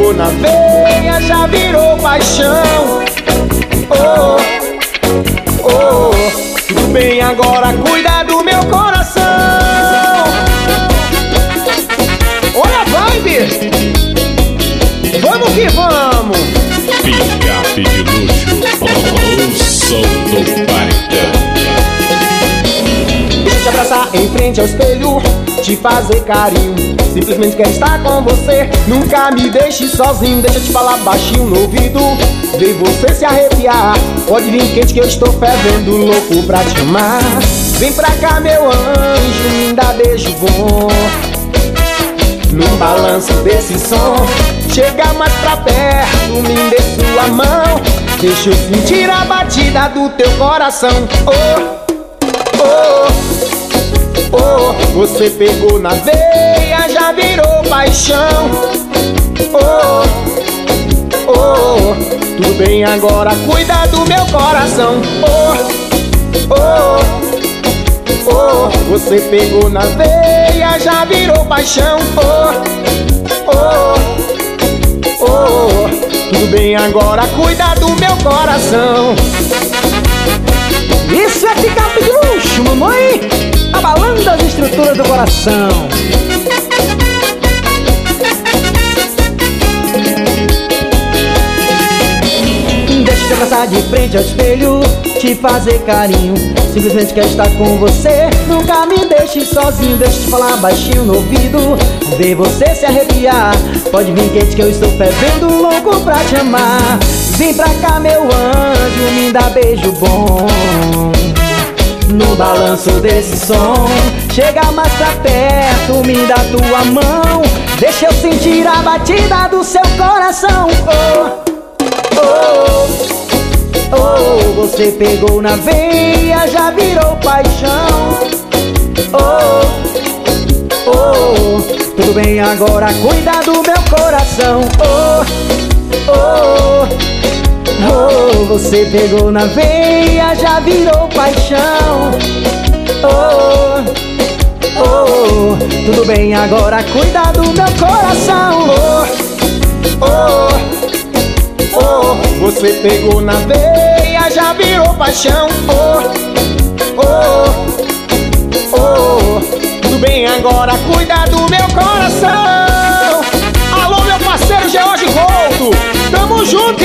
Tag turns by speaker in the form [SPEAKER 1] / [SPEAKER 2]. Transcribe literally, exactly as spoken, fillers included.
[SPEAKER 1] pegou na veia, já virou paixão. Oh, oh, tudo bem, agora cuida do meu coração. Olha a vibe! Vamos que vamos!
[SPEAKER 2] Picape de luxo, o som do paredão.
[SPEAKER 1] Deixa eu te abraçar em frente ao espelho, te fazer carinho. Simplesmente quero estar com você, nunca me deixe sozinho. Deixa eu te falar baixinho no ouvido, ver você se arrepiar. Pode vir quente que eu estou fervendo, louco pra te amar. Vem pra cá meu anjo, me dá beijo bom. No balanço desse som, chega mais pra perto, me dê sua mão. Deixa eu sentir a batida do teu coração. Oh, oh, oh, você pegou na veia, já virou paixão. Oh, oh, tudo bem, agora cuida do meu coração. Oh, oh, oh, você pegou na veia, já virou paixão. Oh, oh, oh, tudo bem, agora cuida do meu coração.
[SPEAKER 3] Isso é picape de luxo, mamãe, abalando as estruturas do coração. Deixa eu te abraçar de frente ao espelho, te fazer carinho. Simplesmente quero estar com você, nunca me deixe sozinho. Deixa eu te falar baixinho no ouvido, ver você se arrepiar. Pode vir quente que eu estou fervendo, louco pra te amar. Vem pra cá meu anjo, me dá beijo bom. No balanço desse som, chega mais pra perto, me dá tua mão. Deixa eu sentir a batida do seu coração. Oh, oh, oh, você pegou na veia, já virou paixão. Oh, oh, tudo bem, agora cuida do meu coração. Oh, oh, oh, você pegou na veia, já virou paixão. Oh, oh, tudo bem, agora cuida do meu coração.
[SPEAKER 1] Oh, oh, oh, você pegou na veia, já virou paixão. Oh, oh, oh, tudo bem, agora cuida do meu coração. Alô meu parceiro George Goldo, tamo junto.